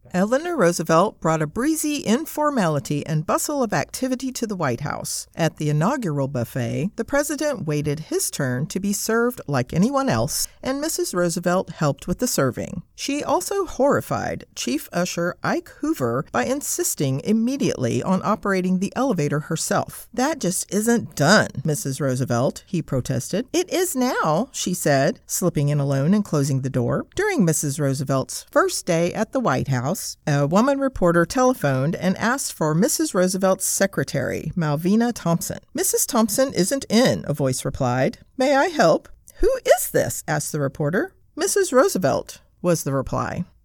Eleanor Roosevelt brought a breezy informality and bustle of activity to the White House. At the inaugural buffet, the president waited his turn to be served like anyone else, and Mrs. Roosevelt helped with the serving. She also horrified Chief Usher Ike Hoover by insisting immediately on operating the elevator herself. "That just isn't done, Mrs. Roosevelt," he protested. "It is now," she said, slipping in alone and closing the door. During Mrs. Roosevelt's first day at the White House, a woman reporter telephoned and asked for Mrs. Roosevelt's secretary, Malvina Thompson. "Mrs. Thompson isn't in," a voice replied. "May I help?" "Who is this?" asked the reporter. "Mrs. Roosevelt," was the reply.